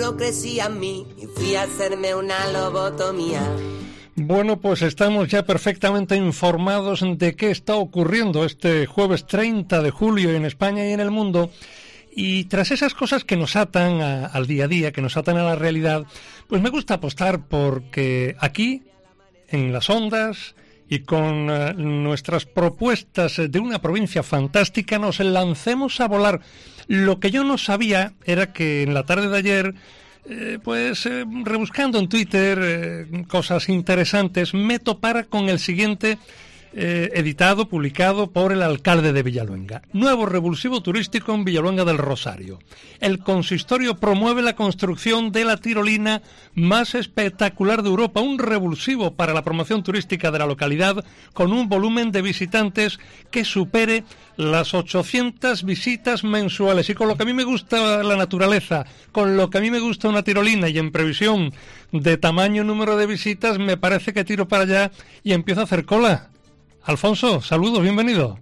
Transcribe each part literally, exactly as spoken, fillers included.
no crecía en mí y fui a hacerme una lobotomía. Bueno, pues estamos ya perfectamente informados de qué está ocurriendo este jueves treinta de julio en España y en el mundo. Y tras esas cosas que nos atan a, al día a día, que nos atan a la realidad, pues me gusta apostar porque aquí, en las ondas y con uh, nuestras propuestas de una provincia fantástica, nos lancemos a volar. Lo que yo no sabía era que en la tarde de ayer, eh, pues eh, rebuscando en Twitter eh, cosas interesantes, me topara con el siguiente eh, editado, publicado por el alcalde de Villaluenga. Nuevo revulsivo turístico en Villaluenga del Rosario. El consistorio promueve la construcción de la tirolina más espectacular de Europa, un revulsivo para la promoción turística de la localidad con un volumen de visitantes que supere las ochocientas visitas mensuales. Y con lo que a mí me gusta la naturaleza, con lo que a mí me gusta una tirolina y en previsión de tamaño número de visitas, me parece que tiro para allá y empiezo a hacer cola. Alfonso, saludos, bienvenido.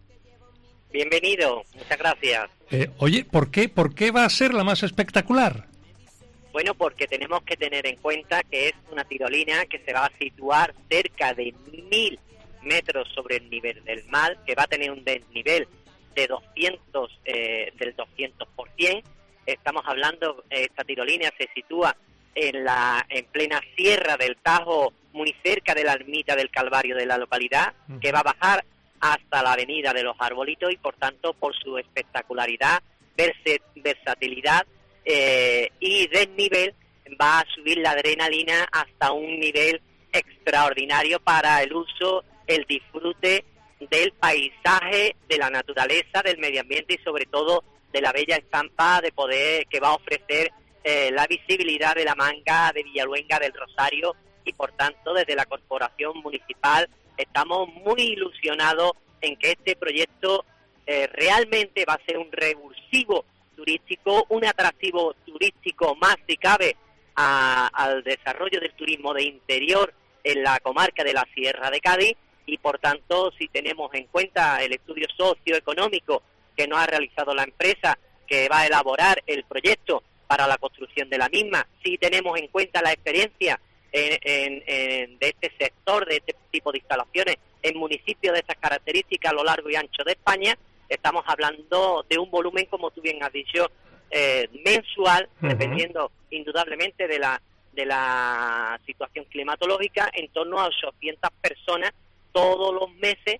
Bienvenido, muchas gracias. Eh, oye, ¿por qué, ¿por qué va a ser la más espectacular? Bueno, porque tenemos que tener en cuenta que es una tirolina que se va a situar cerca de mil metros sobre el nivel del mar, que va a tener un desnivel de doscientos, eh, del doscientos por ciento. Estamos hablando, eh, esta tirolina se sitúa en la en plena sierra del Tajo, muy cerca de la ermita del Calvario de la localidad, que va a bajar hasta la avenida de los Arbolitos y por tanto por su espectacularidad, verse, versatilidad eh, y desnivel va a subir la adrenalina hasta un nivel extraordinario para el uso, el disfrute del paisaje, de la naturaleza, del medio ambiente y sobre todo de la bella estampa de poder que va a ofrecer Eh, la visibilidad de la Manga de Villaluenga del Rosario y por tanto desde la corporación municipal estamos muy ilusionados en que este proyecto eh, realmente va a ser un revulsivo turístico, un atractivo turístico más si cabe a, al desarrollo del turismo de interior en la comarca de la Sierra de Cádiz y por tanto si tenemos en cuenta el estudio socioeconómico que nos ha realizado la empresa que va a elaborar el proyecto para la construcción de la misma, si tenemos en cuenta la experiencia en, en, en, de este sector, de este tipo de instalaciones en municipios de estas características a lo largo y ancho de España, estamos hablando de un volumen, como tú bien has dicho, eh, mensual, uh-huh. dependiendo indudablemente de la de la situación climatológica, en torno a ochocientas personas todos los meses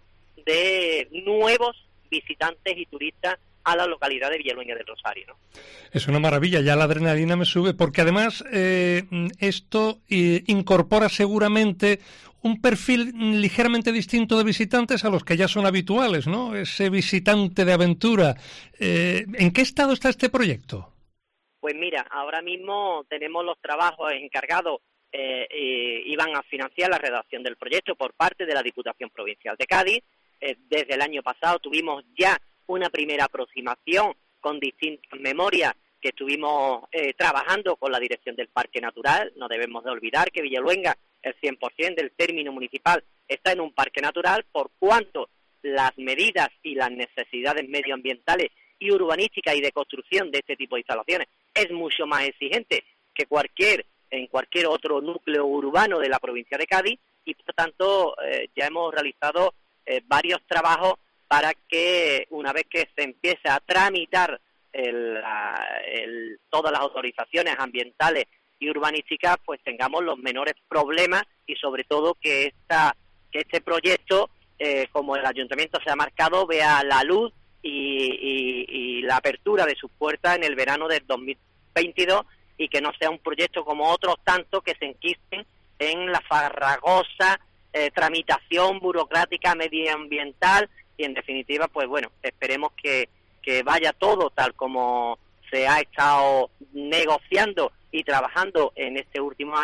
de nuevos visitantes y turistas a la localidad de Villaluenga del Rosario, ¿no? Es una maravilla, ya la adrenalina me sube, porque además eh, esto eh, incorpora seguramente un perfil ligeramente distinto de visitantes a los que ya son habituales, ¿no? Ese visitante de aventura. Eh, ¿En qué estado está este proyecto? Pues mira, ahora mismo tenemos los trabajos encargados, eh, eh, iban a financiar la redacción del proyecto por parte de la Diputación Provincial de Cádiz. Eh, desde el año pasado tuvimos ya una primera aproximación con distintas memorias que estuvimos eh, trabajando con la dirección del Parque Natural. No debemos de olvidar que Villaluenga, el cien por ciento del término municipal, está en un parque natural, por cuanto las medidas y las necesidades medioambientales y urbanísticas y de construcción de este tipo de instalaciones es mucho más exigente que cualquier en cualquier otro núcleo urbano de la provincia de Cádiz y por tanto eh, ya hemos realizado eh, varios trabajos para que una vez que se empiece a tramitar el, el, todas las autorizaciones ambientales y urbanísticas, pues tengamos los menores problemas y sobre todo que esta que este proyecto, eh, como el ayuntamiento se ha marcado, vea la luz y, y, y la apertura de sus puertas en el verano del dos mil veintidós y que no sea un proyecto como otros tantos que se enquisten en la farragosa eh, tramitación burocrática medioambiental. Y en definitiva, pues bueno, esperemos que, que vaya todo tal como se ha estado negociando y trabajando en este último año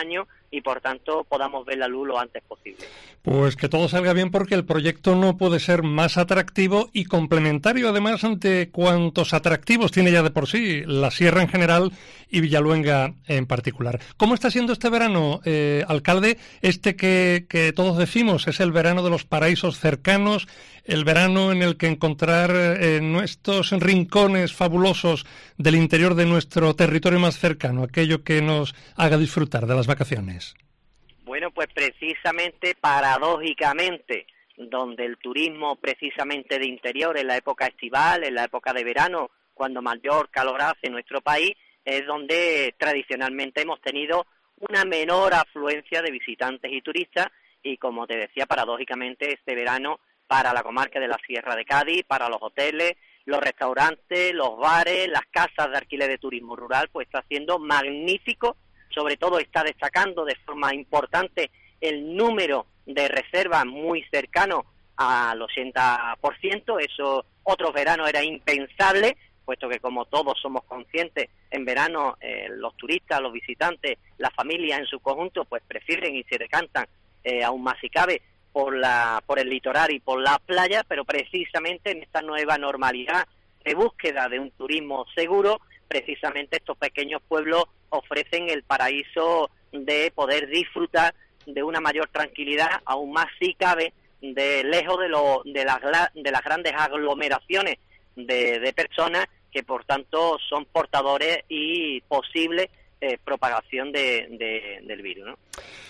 y por tanto podamos ver la luz lo antes posible. Pues que todo salga bien, porque el proyecto no puede ser más atractivo y complementario además de cuantos atractivos tiene ya de por sí la sierra en general y Villaluenga en particular. ¿Cómo está siendo este verano, eh, alcalde? Este que, que todos decimos es el verano de los paraísos cercanos, el verano en el que encontrar eh, nuestros rincones fabulosos del interior de nuestro territorio más cercano, aquello que nos haga disfrutar de las vacaciones. Bueno, pues precisamente, paradójicamente, donde el turismo precisamente de interior en la época estival, en la época de verano, cuando mayor calor hace en nuestro país, es donde tradicionalmente hemos tenido una menor afluencia de visitantes y turistas, y como te decía, paradójicamente este verano para la comarca de la Sierra de Cádiz, para los hoteles, los restaurantes, los bares, las casas de alquiler de turismo rural, pues está siendo magnífico. Sobre todo está destacando de forma importante el número de reservas muy cercano al ochenta por ciento. Eso otros veranos era impensable, puesto que, como todos somos conscientes, en verano eh, los turistas, los visitantes, las familias en su conjunto, pues prefieren y se decantan eh, aún más si cabe por la por el litoral y por las playas, pero precisamente en esta nueva normalidad de búsqueda de un turismo seguro, precisamente estos pequeños pueblos ofrecen el paraíso de poder disfrutar de una mayor tranquilidad, aún más si cabe, de lejos de, lo, de, las, de las grandes aglomeraciones de, de personas que por tanto son portadores y posible eh, propagación de, de, del virus, ¿no?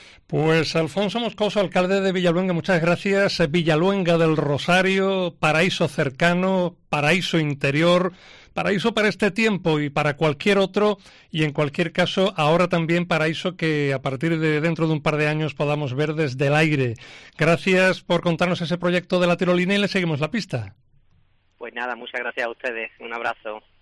Pues Alfonso Moscoso, alcalde de Villaluenga, muchas gracias. Villaluenga del Rosario, paraíso cercano, paraíso interior, paraíso para este tiempo y para cualquier otro, y en cualquier caso ahora también paraíso que a partir de dentro de un par de años podamos ver desde el aire. Gracias por contarnos ese proyecto de la tirolina y le seguimos la pista. Pues nada, muchas gracias a ustedes. Un abrazo.